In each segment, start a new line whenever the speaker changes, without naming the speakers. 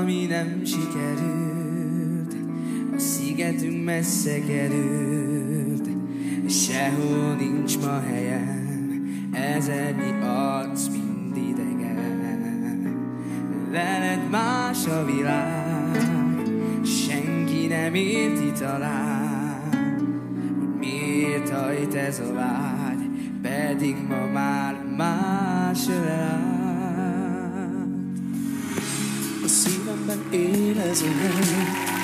ami nem sikerült, a szigetünk messze került, sehol nincs ma helyem, ezernyi arc mind idegen. Veled más a világ, senki nem érti talán, hogy miért hajt ez a vágy, pedig ma már más ölel.
A szívemben él ez a hely,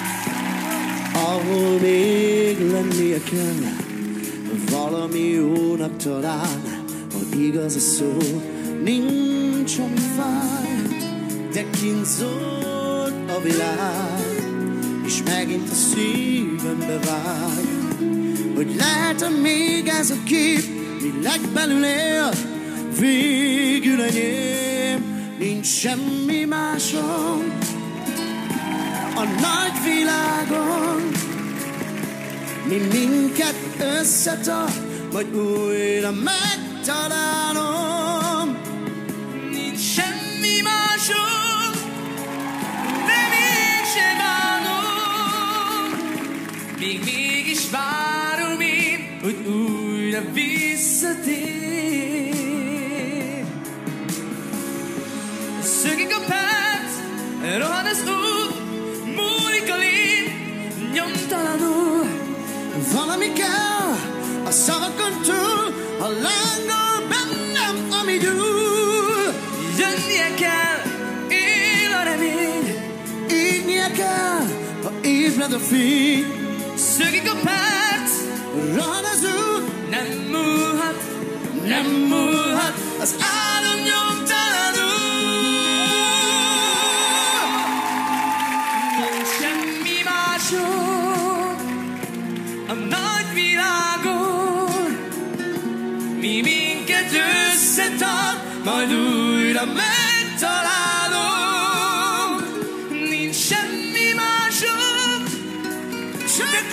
ahol még lennie kell, valami jónak talán, ha igaz a szó, nincs ami fáj, de kint szólt a világ, és megint a szívembe vágy, hogy lehet-e még ez a kép, mi legbelül él, végül enyém, nincs semmi másom a nagy világon, mi minket összetart, majd újra megtalálom.
Nincs semmi másom, de mégsem bánom, még mégis várom én, hogy újra visszatér. Szökik a perc, rohan az út, múlik a lét, nyomtalanul.
Valami kell a szavakon túl, a lángol bennem, ami gyúl.
Jönnie kell, él a remény,
Égnie kell, ha ébred a fény.
szökik a perc,
Rohan az út,
nem múlhat,
nem múlhat, az álom nyomtalanul.
nincs semmi másom a nagy világon, mi minket összetart, majd újra megtalálom. Nincs semmi másom, csak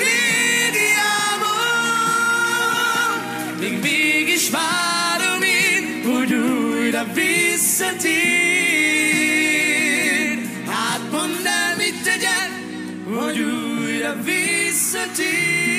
légiámon, még mégis várom én, hogy újra visszatér. Hát mondd el, mit tegyek, hogy újra visszatér.